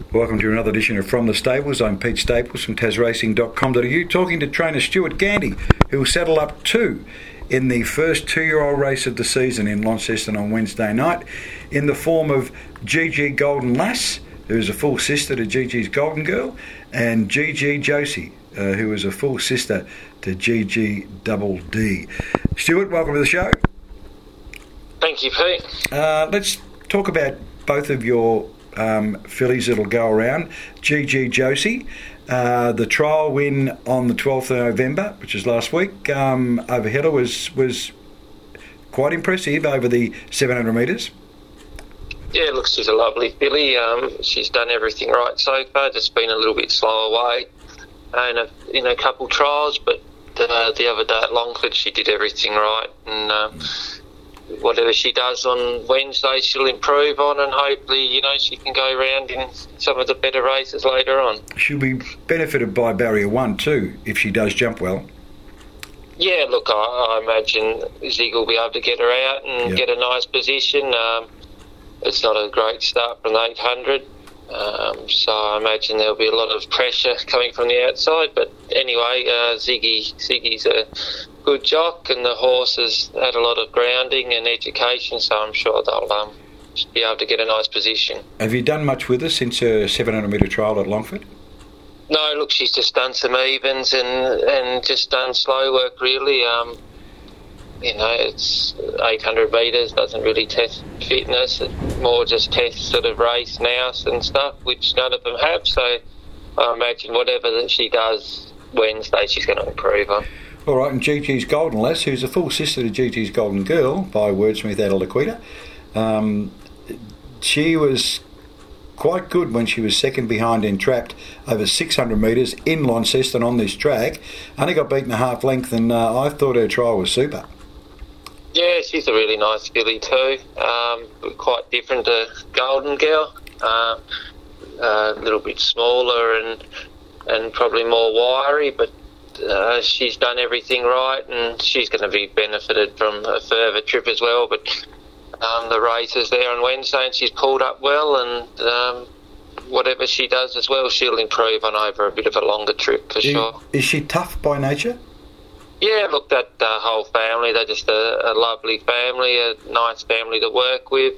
Welcome to another edition of From the Stables. I'm Pete Staples from tasracing.com.au, talking to trainer Stuart Gandy, who will settle up two in the first 2-year-old race of the season in Launceston on Wednesday night, in the form of Gigi Golden Lass, who is a full sister to Gigi's Golden Girl, and Gigi Josie, who is a full sister to Gigi Double D. Stuart, welcome to the show. Thank you, Pete. Let's talk about both of your fillies that'll go around. Gigi Josie, the trial win on the 12th of November, which is last week, over Heller was quite impressive over the 700 metres. Yeah, look, she's a lovely filly. She's done everything right so far. Just been a little bit slow away in a couple trials, but the other day at Longford she did everything right, and whatever she does on Wednesday she'll improve on, and hopefully she can go around in some of the better races later on. She'll be benefited by barrier 1 too if she does jump well. Yeah, look, I imagine Zig will be able to get her out and get a nice position. It's not a great start from 800, so I imagine there'll be a lot of pressure coming from the outside. But anyway, Ziggy's a good jock, and the horse has had a lot of grounding and education, so I'm sure they'll be able to get a nice position. Have you done much with her since her 700 metre trial at Longford? No, look, she's just done some evens and just done slow work, really. It's 800 metres, doesn't really test fitness. It more just tests sort of race nous and stuff, which none of them have. So I imagine whatever that she does Wednesday, she's going to improve on. All right, and Gigi's Golden Lass, who's a full sister to Gigi's Golden Girl by Wordsmith Adelaquita. She was quite good when she was second behind Entrapped over 600 metres in Launceston on this track. Only got beaten a half length, and I thought her trial was super. Yeah, she's a really nice filly too. Quite different to Golden Girl. A little bit smaller and probably more wiry, but she's done everything right, and she's going to be benefited from a further trip as well. But the race is there on Wednesday, and she's pulled up well, and whatever she does as well, she'll improve on over a bit of a longer trip for sure. Is she tough by nature? Yeah, look, that whole family, they're just a lovely family, a nice family to work with.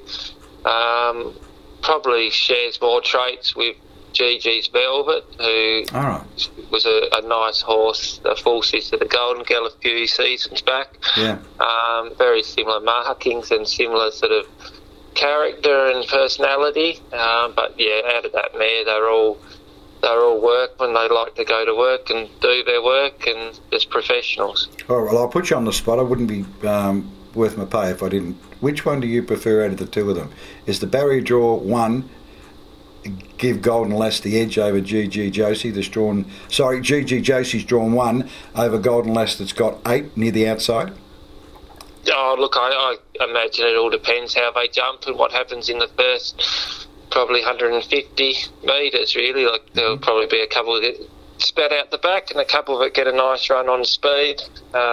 Probably shares more traits with Gigi's Velvet, who was a nice horse, a full sister to Golden Girl a few seasons back. Yeah. Very similar markings and similar sort of character and personality. But yeah, out of that mare, they're all workmen. They like to go to work and do their work, and just professionals. All right, well, I'll put you on the spot. I wouldn't be worth my pay if I didn't. Which one do you prefer out of the two of them? Is the barrier draw 1 give Golden Lass the edge over Gigi Josie? Gigi Josie's drawn 1 over Golden Lass that's got 8 near the outside? Oh, look, I imagine it all depends how they jump and what happens in the first probably 150 metres, really. Like, there'll probably be a couple that get spat out the back and a couple that get a nice run on speed.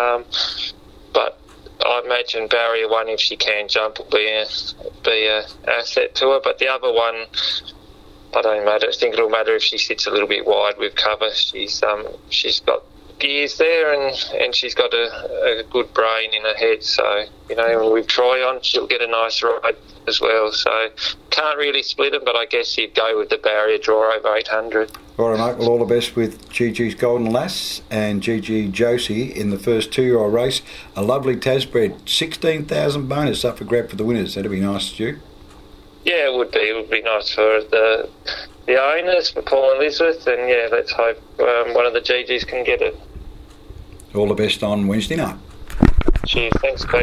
But I imagine barrier 1, if she can jump, will be a asset to her. But the other one, I think it'll matter if she sits a little bit wide with cover. She's got gears there, and she's got a good brain in her head. So, with Troy on, she'll get a nice ride as well. So, can't really split them, but I guess you'd go with the barrier draw over 800. All right, mate. Well, all the best with Gigi's Golden Lass and Gigi Josie in the first 2-year-old race. A lovely Tasbred, 16,000 bonus up for grab for the winners. That'd be nice, Stu. Yeah, it would be. It would be nice for the owners, for Paul and Elizabeth, and yeah, let's hope one of the GGs can get it. All the best on Wednesday night. Cheers. Thanks, Pete.